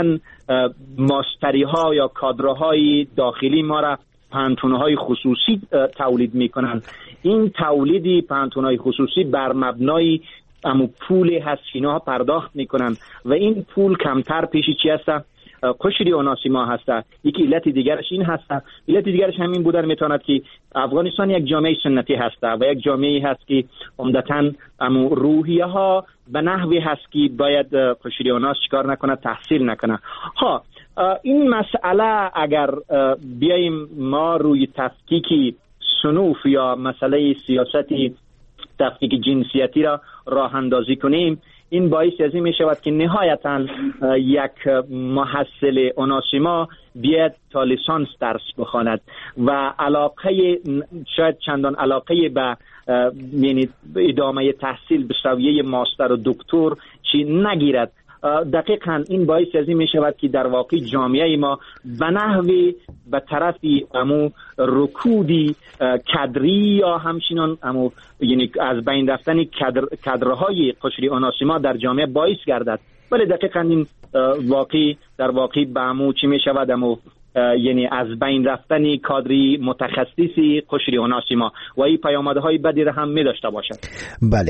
ماستری ها یا کادرهای داخلی ما را پانتونه های خصوصی تولید میکنن. این تولیدی پانتونه های خصوصی بر مبنای امو پول هست که اینها پرداخت میکنن و این پول کمتر پیشی چی هست؟ قشری اوناسیما هست. یکی علت دیگرش این هست. علت دیگرش همین بودن میتواند که افغانستان یک جامعه سنتی هست و یک جامعه هست که عمدتاً امو روحیه ها به نحوی هست که باید قشری اوناس چیکار نکنه، تحصیل نکنه. ها این مسئله اگر بیاییم ما روی تفکیک صنوف یا مسئله سیاستی تفکیک جنسیتی را راه اندازی کنیم، این باعث از این می شود که نهایتاً یک محصل اوناسیما بیاد تا لیسانس درس بخواند و علاقه شاید چندان علاقه به یعنی ادامه تحصیل به سویه ماستر و دکتر چی نگیرد. دقیقاً این باعث از این می شود که در واقع جامعه ما به نحوی به طرفی امو رکودی کادری یا همچنان امو یعنی از بین رفتن کادر کادرهای قشری اوناسیما در جامعه باعث گردد. ولی دقیقاً این واقع در واقع به امو چی می شود؟ امو یعنی از بین رفتن کادری متخصصی قشری اوناسیما و این پیامدهای بدی را هم می داشته باشد. بله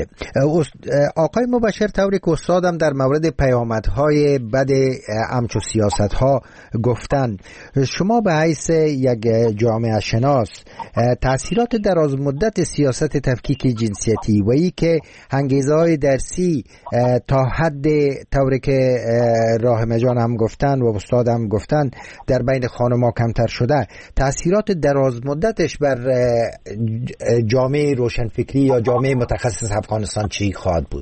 آقای مبشر، طوری که استادم در مورد پیامدهای بد همچو سیاست ها گفتن، شما به حیث یک جامعه شناس تأثیرات دراز مدت سیاست تفکیک جنسیتی و ای که انگیزه های درسی تا حد طوری که راه مجان هم گفتن و استاد هم گفتن در بین خانم‌ها کمتر شده، تأثیرات دراز مدتش بر جامعه روشنفکری یا جامعه متخصص افغانستان چی خواهد بود؟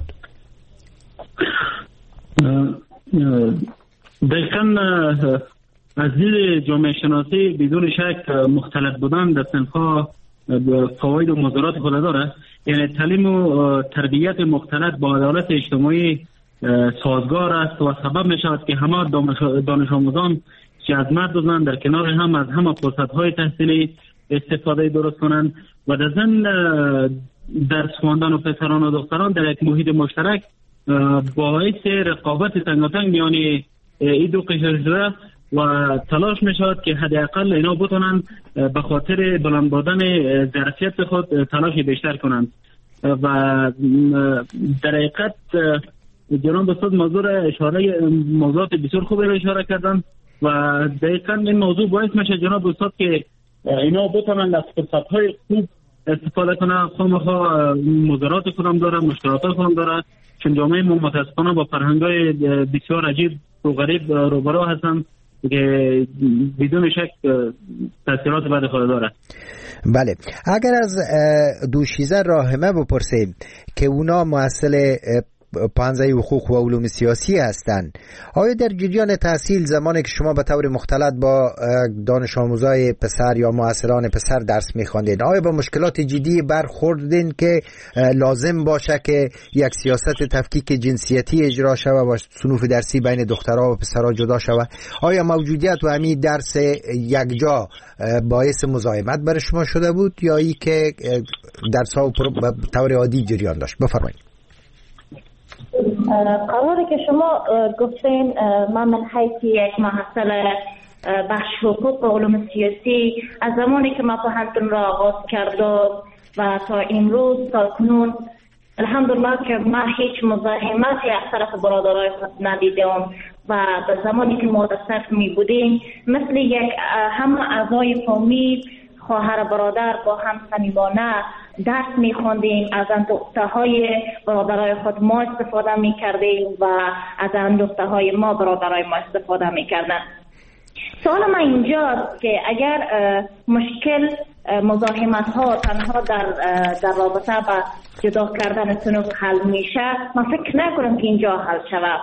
دقیقاً از دید جامعه شناسی بدون شک مختلف بودن در صنف‌ها فواید و مضرات خود داره. یعنی تعلیم و تربیت مختلط با عدالت اجتماعی سازگار است و سبب می شود که همه دانش آموزان که از مرد و زن در کنار هم از همه فرصت‌های تحصیلی استفاده درست کنند و در ضمن درس خواندن و پسران و دختران در یک محیط مشترک باعث رقابت تنگاتنگ میان این دو قشر شده و تلاش می شود که حداقل اینا بتونن به خاطر بلند بردن ظرفیت خود تلاش بیشتر کنند و در حقیقت جناب استاد موضوع اشاره موضوعات بسیار خوبی را اشاره کردن و دقیقاً این موضوع باعث میشه جناب استاد که اینا بتونن از فرصت‌های خوب استفاده کنن. خامخا مضرات خودم داره، مشکلات خودم داره، چون جامعه ما متاسفانه با فرهنگ‌های بسیار عجیب و غریب روبرو هستن که بدون شک تاثیرات بعد خود داره. بله، اگر از دوشیزه راهمه بپرسیم که اونا مؤسسه پانزده حقوق و علوم سیاسی هستند، آیا در جریان تحصیل زمانی که شما به طور مختلط با دانش آموزای پسر یا معاصران پسر درس می‌خواندین، آیا با مشکلات جدی برخوردین که لازم باشه که یک سیاست تفکیک جنسیتی اجرا شود و صنوف درسی بین دخترها و پسرها جدا شود؟ آیا موجودیت و همین درس یکجا باعث مزاحمت برای شما شده بود یا ای که درس‌ها به طور عادی جریان داشت؟ بفرمایید. قراره که شما گفتین من من حیث یک محصل بخش حقوق و علوم سیاسی از زمانی که من پوهنتون را آغاز کردم و تا امروز تا کنون الحمدلله که من هیچ مزاحمتی از طرف برادرای خود ندیدم و به زمانی که ما در صف می بودیم مثل یک همه اعضای فامیل خواهر برادر با هم صمیمانه درس می‌خواندیم، از اندوخته‌های برادرای خود ما استفاده می‌کردیم و از اندوخته‌های ما برادرای ما استفاده می‌کردن. سوال من اینجاست که اگر مشکل مزاحمت‌ها تنها در در رابطه با جدا کردن صنوف حل میشه، من فکر نکنم که اینجا حل شود.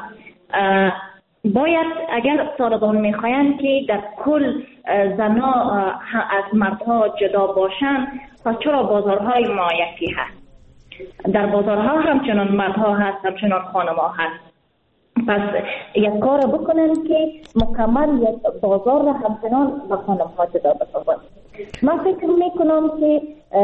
باید اگر طالبان میخواین که در کل زنها از مردها جدا باشن، پس چرا بازارهای ما یکی هست؟ در بازارها همچنان مردها هست، همچنان خانم‌ها هست. پس یک کار بکنن که مکمل یک بازار را همچنان به خانم‌ها جدا بسازن. من فکر میکنم که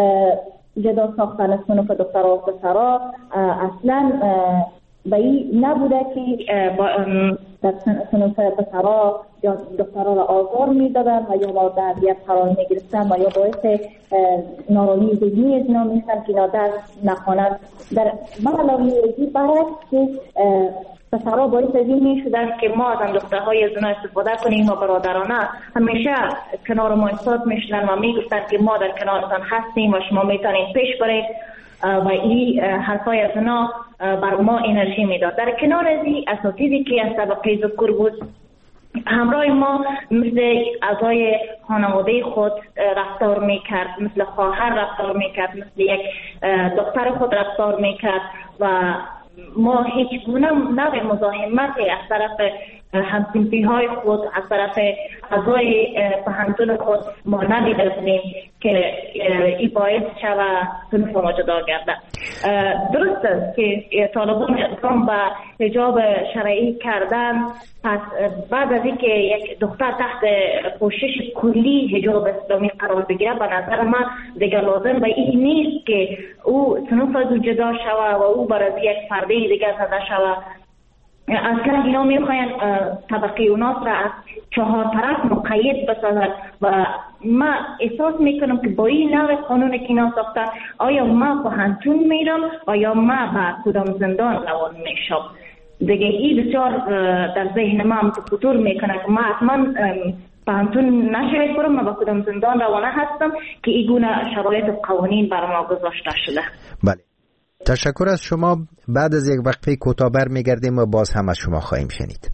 جدا ساختن صنوف دخترها و پسرها اصلا به این نبوده که در صنوف پسرها یا دخترها را آزار میدادن و یا با تربیت قرار میگرفتن و یا باعث نارامی ذهنی از اینا میشن که اینا درس نخوانند. در علاوه برعکس که پسرها باعث از این میشدن که ما از دخترهای از اونا استفاده کنیم و برادرانه همیشه کنار ما ایستاد میشدن و میگفتن که ما در کنارتان هستیم و شما میتونید پیش برید و این حرفای از اونا بر ما انرژی میداد. در کنار از این اساتیدی که از طبقه ذکر بود همراه ما مثل اعضای خانواده خود رفتار میکرد، مثل خواهر رفتار میکرد، مثل یک دختر خود رفتار میکرد و ما هیچ گونه نوع مزاحمتی از طرف همسنفی های خود، از طرف اعضای پوهنتون خود ما ندیده بودیم که این باعث شود صنف ما جدا گردد. درست است که طالبان اقدام به حجاب شرعی کردن، پس بعد از اینکه یک دختر تحت پوشش کلی حجاب اسلامی قرار بگیره، به نظر من دیگر لازم به این نیست که او صنف از جدا شود و او برای یک پرده دیگر زده شود. اصلا اینا میخواین طبقه اوناس را از چهار طرف مقید بسازد و من احساس میکنم که با این نوع قانون که اینا ساختن، آیا ما پوهنتون میرم و یا ما به کدام زندان روان میشم؟ دیگه این بسیار در ذهن من خطور میکنه که ما حتما پوهنتون نشاید برم و به کدام زندان روانه هستم که این گونه شرایط قوانین بر ما گذاشته شده. بله، تشکر از شما. بعد از یک وقفه کوتاه برمیگردیم و باز هم از شما خواهیم شنید.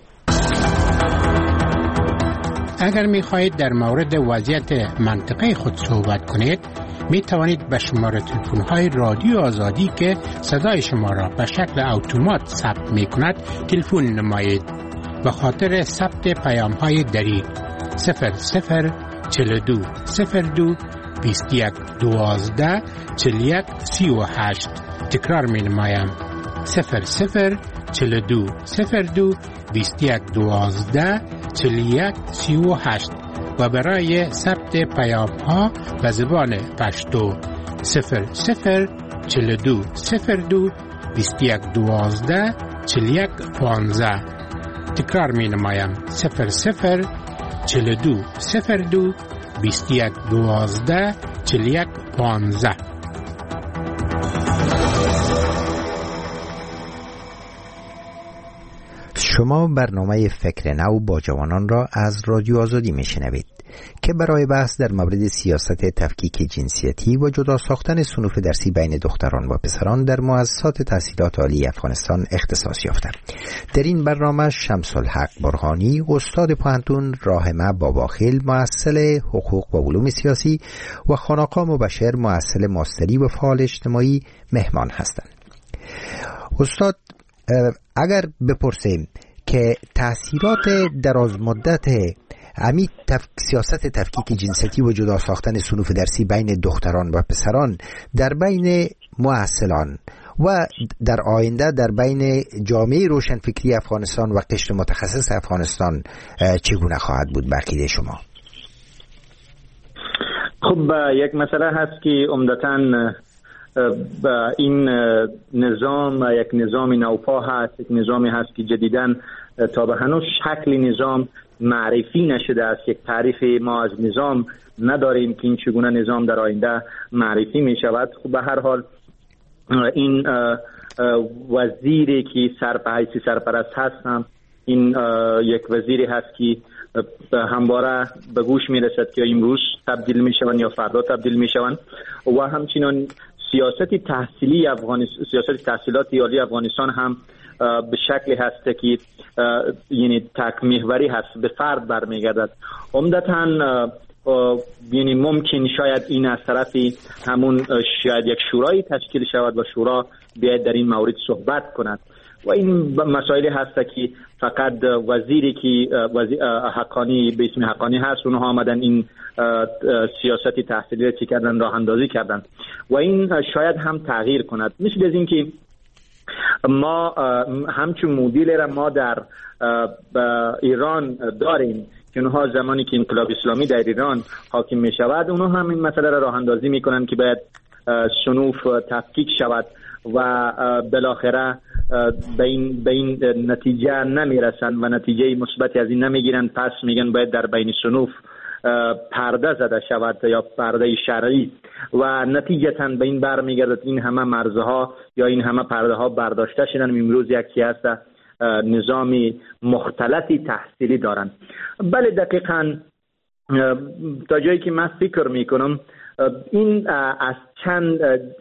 اگر می خواهید در مورد وضعیت منطقه خود صحبت کنید، می توانید به شماره تلفن های رادیو آزادی که صدای شما را به شکل اتومات ثبت می کند تلفن نمایید. به خاطر ثبت پیام های دریغ صفر صفر چهل و دو صفر دو بیست و یک دوازده چهل و یک سی و هشت. تکرار می نمایم صفر صفر چهل و دو صفر دو بیست و یک دوازده چهل و یک سی و هشت و برای ثبت پیام ها به زبان پشتو صفر صفر چهل و دو صفر دو بیست و یک دوازده چهل و یک پانزده. تکرار می نمایم صفر صفر چهل و دو صفر دو بیست و یک دوازده چهل و یک پانزده. شما برنامه فکر نو با جوانان را از رادیو آزادی میشنوید. که برای بحث در مورد سیاست تفکیک جنسیتی و جدا ساختن صنوف درسی بین دختران و پسران در مؤسسات تحصیلات عالی افغانستان اختصاص یافته. در این برنامه شمس الحق برهانی، استاد پوهنتون، راحمه باباخیل، مؤثر حقوق و علوم سیاسی، و خاناقا مبشر، مؤثر ماستری و فعال اجتماعی مهمان هستند. استاد، اگر بپرسیم که تأثیرات دراز مدت امی تف... سیاست تفکیک جنسیتی و جدا ساختن صنوف درسی بین دختران و پسران در بین مؤثران و در آینده در بین جامعه روشنفکری افغانستان و قشر متخصص افغانستان چگونه خواهد بود به عقیده شما؟ خب یک مسئله هست که عمدتاً این نظام یک نظام نوپا هست، یک نظامی هست که جدیداً تا به هنوز شکل نظام معرفی نشده است. یک تعریف ما از نظام نداریم که این چگونه نظام در آینده معرفی می شود. خب به هر حال این وزیری که سرپرستی سرپرست هستم، این یک وزیری هست که همواره به گوش می رسد که امروز تبدیل می شوند یا فردا تبدیل می شوند. و همچنان سیاست تحصیلی افغانستان، سیاست تحصیلات عالی افغانستان هم به شکلی هست که یعنی تک محوری هست، به فرد برمیگردد. عمدتاً یعنی ممکن شاید این از طرفی همون شاید یک شورای تشکیل شود و شورا بیاید در این مورد صحبت کند و این مسائلی هست که فقط وزیری که وزیر حقانی به اسم حقانی هست اونها آمدن این سیاست تحصیلی چی کردن، راه اندازی کردن و این شاید هم تغییر کند. مثل از این که ما همچون مدل را ما در ایران داریم که اونها زمانی که انقلاب اسلامی در ایران حاکم می شود اونها هم این مسئله را راه اندازی می کنند که باید صنوف تفکیک شود و بالاخره به این, به این نتیجه نمی رسند و نتیجه مثبتی از این نمی گیرند. پس میگن باید در بین صنوف پرده زده شود یا پرده شرعی و نتیجتا به این برمیگردد این همه مرزها یا این همه پرده ها برداشته شدن. امروز یکی هست نظامی مختلطی تحصیلی دارن. بله دقیقاً تا جایی که من فکر میکنم این از چند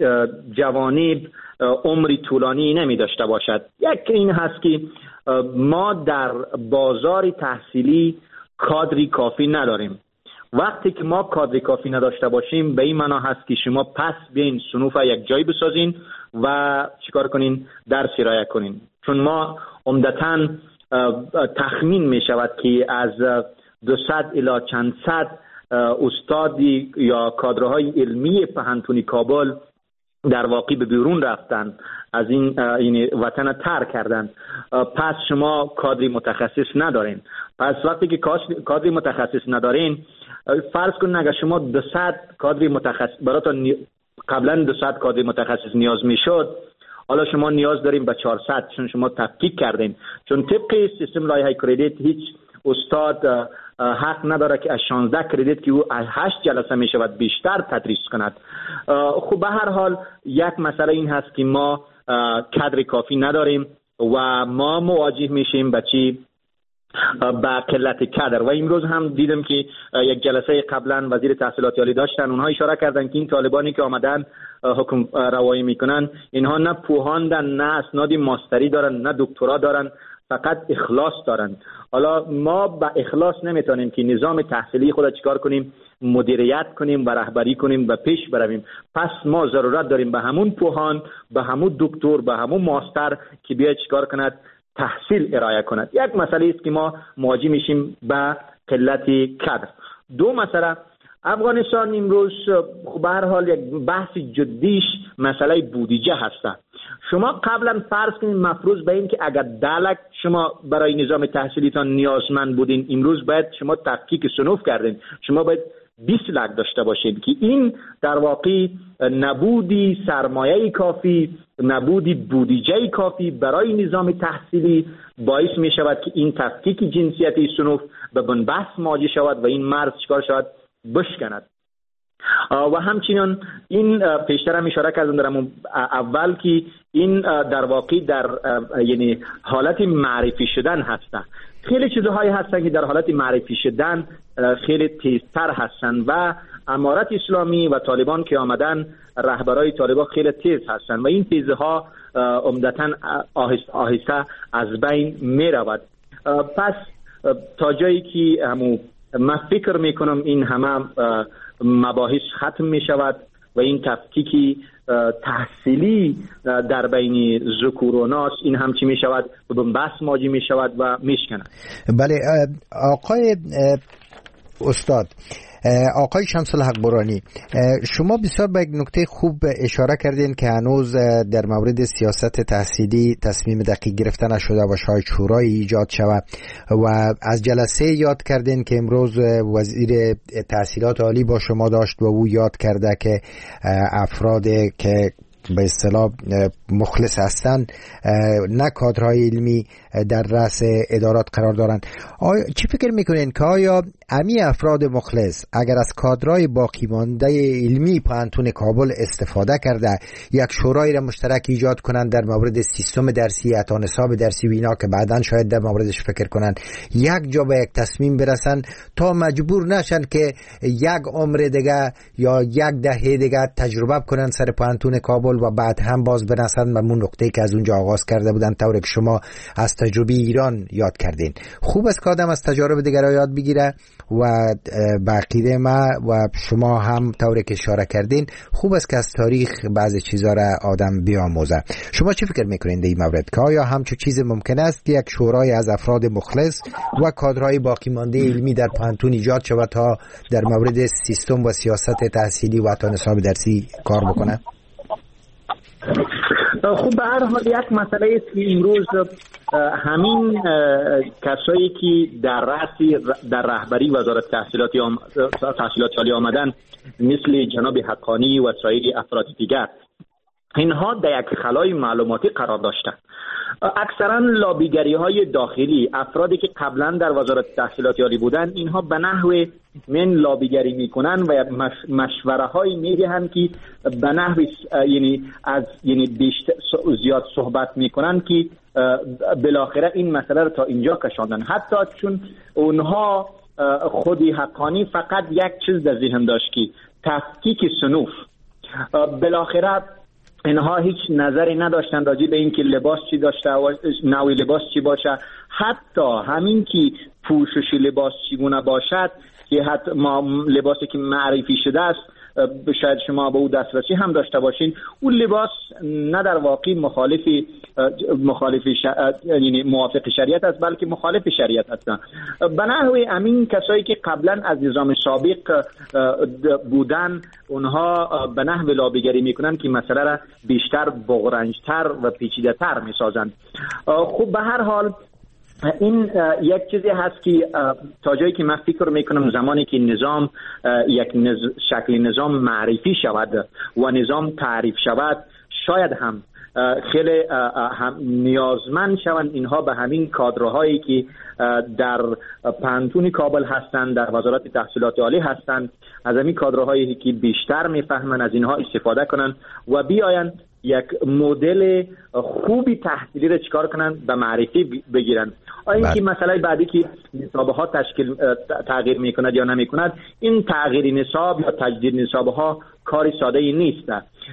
جوانب عمری طولانی نمی داشته باشد. یک این هست که ما در بازار تحصیلی کادری کافی نداریم. وقتی که ما کادری کافی نداشته باشیم به این معنا هست که شما پس بیاین صنوف یک جای بسازین و چیکار کنین؟ درس ارائه کنین. چون ما عمدتاً تخمین می شود که از دویست الی چند صد استادی یا کادرهای علمی پهنتون کابل در واقع به بیرون رفتن، از این یعنی وطن ترک کردن. پس شما کادری متخصص ندارین. پس وقتی که کادری متخصص ندارین، فرض کنید اگر شما دویست کادری متخصص براتون قبلا دویست کادری متخصص نیاز میشد، حالا شما نیاز داریم به چهارصد چون شما تفکیک کردین. چون طبق سیستم لایحه کردیت هیچ استاد حق نداره که از شانزده کردیت که او هشت جلسه می شود بیشتر تدریس کند. خب به هر حال یک مسئله این هست که ما کادر کافی نداریم و ما مواجه میشیم به چی؟ به قلت کادر. و امروز هم دیدم که یک جلسه قبلا وزیر تحصیلات عالی داشتن، اونها اشاره کردن که این طالبانی که آمدن حکم روایی میکنن اینها نه پوهاندن، نه اسناد ماستری دارن، نه دکترا دارن، فقط اخلاص دارن. حالا ما با اخلاص نمیتونیم که نظام تحصیلی خود چیکار کنیم؟ مدیریت کنیم و رهبری کنیم و پیش برویم. پس ما ضرورت داریم به همون پوهان، به همون دکتر، به همون ماستر که بیاید چیکار کند؟ تحصیل ارائه کند. یک مسئله است که ما مواجه میشیم با قلت کادر. دو مسئله، افغانستان امروز به هر حال یک بحث جدیش مسئله بودجه هست. شما قبلا فرض کنید مفروض به این که اگر ده لک شما برای نظام تحصیلیتان نیازمند بودین، امروز باید شما تفکیک صنوف کردین، شما باید بیست لک داشته باشید که این در واقع نبودی سرمایه کافی، نبودی بودجه کافی برای نظام تحصیلی باعث می شود که این تفکیک جنسیتی صنوف به بنبست مواجه شود و این مرز چکار شود؟ بشکند. و همچنین این پیشتر هم اشاره کردم در اول که این در واقع در یعنی حالت معرفی شدن هستن. خیلی چیزهایی هستن که در حالت معرفی شدن خیلی تیزتر هستن و امارت اسلامی و طالبان که آمدن، رهبرای طالبان خیلی تیز هستن و این تیزها عمدتاً آهسته آهسته از بین می رود. پس تا جایی که همو من فکر میکنم این همه مباحث ختم می شود و این تفکیکی تحصیلی در بین ذکور و اناث این هم چی می شود و بنبست ماجی می شود و میشکنه. بله آقای استاد، آقای شمس الحق برانی، شما بسیار به یک نکته خوب اشاره کردین که هنوز در مورد سیاست تحصیلی تصمیم دقیق گرفته نشده و شاید شورای ایجاد شود و از جلسه یاد کردین که امروز وزیر تحصیلات عالی با شما داشت و او یاد کرده که افراد که به اصطلاح مخلص هستند نه کادرهای علمی در رأس ادارات قرار دارند. چی فکر میکنین که آیا امی افراد مخلص اگر از کادرهای باقی مانده علمی پانتون کابل استفاده کرده یک شورای را مشترک ایجاد کنند در مورد سیستم درسی، اتا نصاب درسی و اینا که بعداً شاید در موردش فکر کنند، یک جا به یک تصمیم برسن تا مجبور نشن که یک عمر دیگه یا یک دهه دیگه تجربه کنن سر پانتون کابل و بعد هم باز برسن به اون نقطه‌ای که از اونجا آغاز کرده بودن، طوری که شما از تجربه ایران یاد کردین. خوب است که آدم از تجارب دیگران یاد بگیره و بقیده ما و شما هم طوری که اشاره کردین خوب است که از تاریخ بعضی چیزا را آدم بیاموزه. شما چی فکر میکنین در این مورد که آیا همچون چیز ممکن است که یک شورای از افراد مخلص و کادرهای باقی مانده علمی در پانتون ایجاد شود تا در مورد سیستم و سیاست تحصیلی و تا نصاب درسی کار بکنه؟ خب به هر حال یک مسئله است که امروز همین کسایی که در رأس در رهبری وزارت تحصیلات تحصیلات عالی آمدن مثل جناب حقانی و سایر افراد دیگر، اینها در یک خلای معلوماتی قرار داشتند. اکثرا لابیگری های داخلی، افرادی که قبلا در وزارت تحصیلات عالی بودن، اینها به نحو من لابیگری میکنن و مشوره های میدهن که به نحو یعنی از یعنی بیشتر زیاد صحبت میکنن که بالاخره این مسئله رو تا اینجا کشاندن. حتی چون اونها خودی حقانی فقط یک چیز در ذهن داشت که تفکیک صنوف، بالاخره اینها هیچ نظری نداشتن راجع به این که لباس چی داشته و نوع لباس چی باشه، حتی همین که پوشش لباس چگونه باشد که حتی ما لباسی که معرفی شده است شاید شما به او دسترسی هم داشته باشین، اون لباس نه در واقع مخالف مخالف شر... یعنی موافق شریعت است بلکه مخالف شریعت هستند. به نحو همین کسایی که قبلا از نظام سابق بودن اونها به نحو لابیگری میکنن که مسئله را بیشتر بغرنجتر و پیچیده‌تر میسازند. خب به هر حال این یک چیزی هست که تا جایی که من فکر میکنم زمانی که نظام یک نز... شکل نظام معرفی شود و نظام تعریف شود، شاید هم خیلی هم نیازمند شوند اینها به همین کادرهایی که در پانتون کابل هستند، در وزارت تحصیلات عالی هستند، از همین کادرهایی که بیشتر میفهمن از اینها استفاده کنند و بیاین یک مدل خوبی تحصیلی را چیکار کنن به معرفی بگیرن. آیا اینکه مسئله بعدی که نصابه ها تشکیل تغییر میکند یا نمیکند، این تغییر نصاب یا تجدید نصابه ها کاری ساده ای نیست.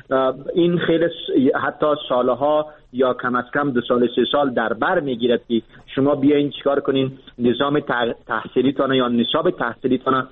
این خیلی حتی سالها یا کم از کم دو سال سه سال در بر میگیرد که شما بیاین چیکار کنین نظام تحصیلیتان یا نصاب تحصیلیتان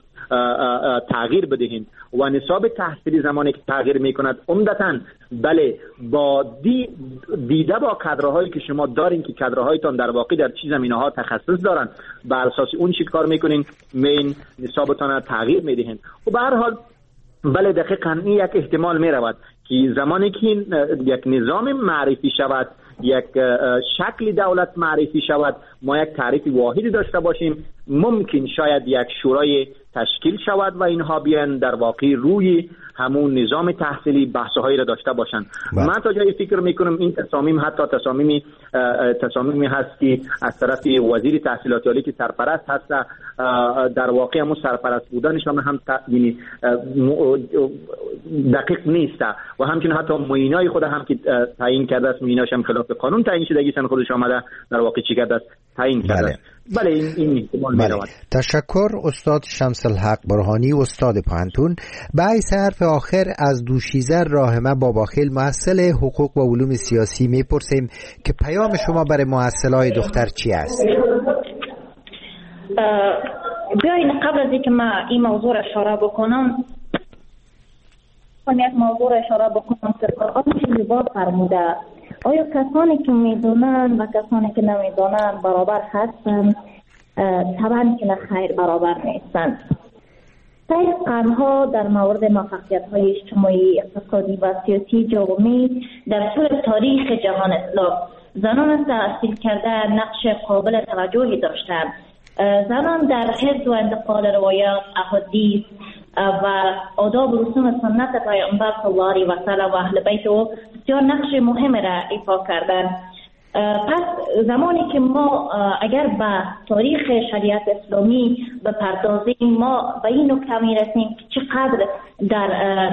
تغییر بدهین و نصاب تحصیلی زمانی که تغییر میکند عمدتاً بله با دی دیده با کادرهایی که شما دارین که کادرهایتان در واقع در چه زمینه‌ها تخصص دارن، بر اساس اون چی کار میکنین مین نصابتان تغییر میدهین. و به هر حال بله دقیقاً این یک احتمال میرود که زمانی که یک نظام معرفی شود، یک شکل دولت معرفی شود، ما یک تعریف واحدی داشته باشیم ممکن شاید یک شورای تشکیل شود و اینها بیان در واقع روی همون نظام تحصیلی بحث‌هایی را داشته باشند. من تا جایی فکر میکنم این تصامیم حتی تصامیمی تصامیمی هست که از طرف وزیر تحصیلات عالی که سرپرست هست، در واقع همون سرپرست بودنشان هم یعنی دقیق نیست و همچنین حتی معینای خود هم که تعیین کرده است، معیناش هم خلاف قانون تعیین شدگی سن خودش آمده در واقع چی کرده است تعیین کرده است. بله این این احتمال می‌رود. تشکر استاد شمس الحق برهانی استاد پانتون. بعض حرف آخر از دوشیزه راهمه باباخیل محصل حقوق و علوم سیاسی میپرسیم که پیام شما برای محصلای دختر چی است؟ بیاین قبل از اینکه من این موضوع را اشاره بکنم یک موضوع را اشاره بکنم که قرآن چیزی با فرموده آیا کسانی که میدونن و کسانی که نمیدونن برابر هستن؟ طبعا که خیر برابر نیستن. سیر قرنها در مورد موفقیت های اجتماعی، اقتصادی و سیاسی جوامع در طول تاریخ جهان اسلام زنان تحصیل کرده نقش قابل توجهی داشتند. زنان در حفظ و انتقال روایات، احادیث و آداب و رسوم سنت پیامبر صلی الله علیه و سلم و اهل بیت او بسیار نقش مهم را ایفا کردند. پس زمانی که ما اگر به تاریخ شریعت اسلامی بپردازیم ما به این نکته میرسیم که چقدر در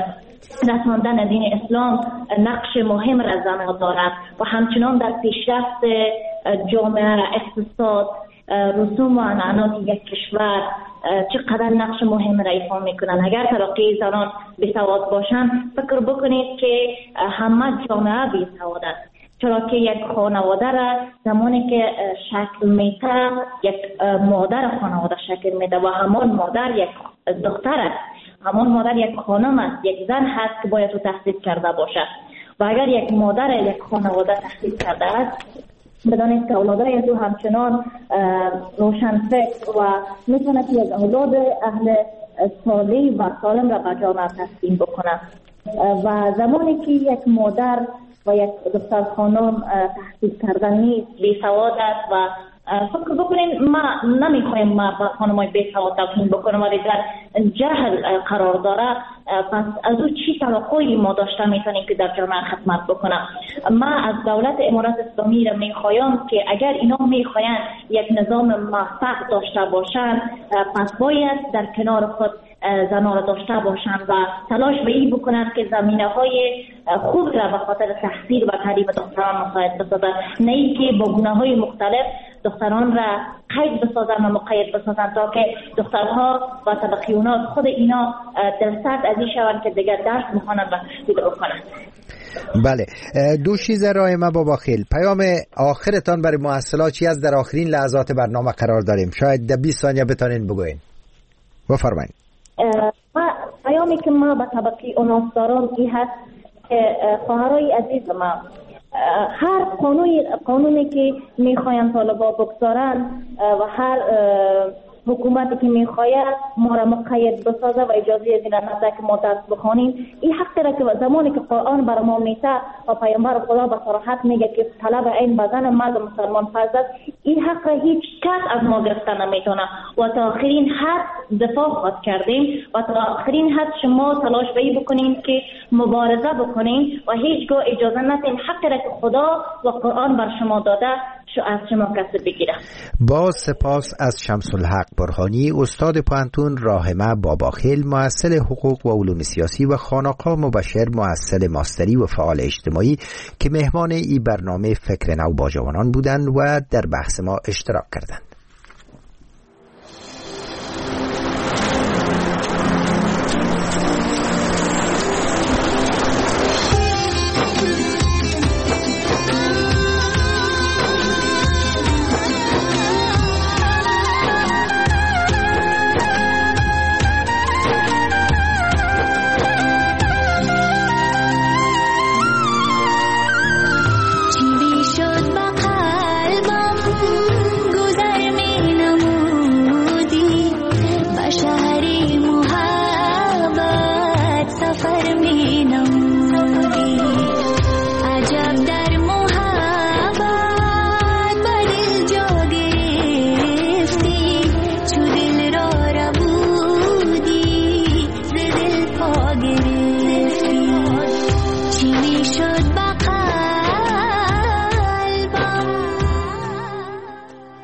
رساندن دین اسلام نقش مهم را زنان دارد و همچنان در پیشرفت جامعه، اقتصاد، رسوم و عنعنات یک کشور چقدر نقش مهم را ایفا میکنن. اگر ترقی زنان بی‌سواد باشند فکر بکنید که همه جامعه بی‌سواد است، چرا که یک خانواده را زمانی که شکل میده یک مادر خانواده شکل میده و همان مادر یک دختر است، همان مادر یک خانم است، یک زن هست که باید رو تحصیل کرده باشد و اگر یک مادر یک خانواده تحصیل کرده است بدانید که اولادای او همچنان روشن فکر و میتونه که یک اولاد اهل صالح و سالم را به جامعه تقدیم بکنه و زمانی که یک مادر و یک دختر خانم تحصیل کردن نیست، بی‌سواد است و فکر بکنین ما نمیخوایم ما با خانمای بی‌سواد تقدیم بکنم ولی در جهل قرار داره، پس از او چی توقعی ما داشته میتونیم که در جامعه خدمت بکنم. ما از دولت امارات اسلامی را میخوایم که اگر اینا میخواین یک نظام موفق داشته باشند پس باید در کنار خود زنان را داشته باشند و تلاش به این بکنند که زمینه های خوب را به خاطر تحصیل و تعلیم دختران مساعد بسازند، نه اینکه با گونه های مختلف دختران را قید بسازند و مقید بسازند تا که دخترها و طبقیونات خود اینا دلسرد از این شوند که دیگر درس بخوانند و تحصیل بکنند. بله، دوشیزه راهمه باباخیل، پیام آخرتان برای محصلات چی است؟ در آخرین لحظات برنامه قرار داریم، شاید در بیست ثانیه بتونین بگوین. بفرمایید. ما پیامی که ما به طبقی اوناس دارم این هست که خواهرای عزیز ما هر قانونی قانونی که میخواین طالبا بگذارن و هر حکومتی که میخواید ما را مقید بسازه و اجازه از این نده که ما درس بخوانیم، این حق را که زمانی که قرآن بر ما میته و پیامبر خدا به صراحت میگه که طلب این بدن مرد مسلمان فرض است، این حق هیچ کس از ما گرفته نمیتونه و تا آخرین حد دفاع خواهد کردیم و تا آخرین حد شما تلاش بایی بکنین که مبارزه بکنین و هیچگاه اجازه ندین حق را که خدا و قرآن بر شما داده از شما کسی بگیره. باز سپاس از شمس الحق برهانی استاد پانتون، راهمه باباخیل محصل حقوق و علوم سیاسی و خانقاه مبشر محصل ماستری و فعال اجتماعی که مهمان این برنامه فکر نو با جوانان بودند و در بحث ما اشتراک کردند.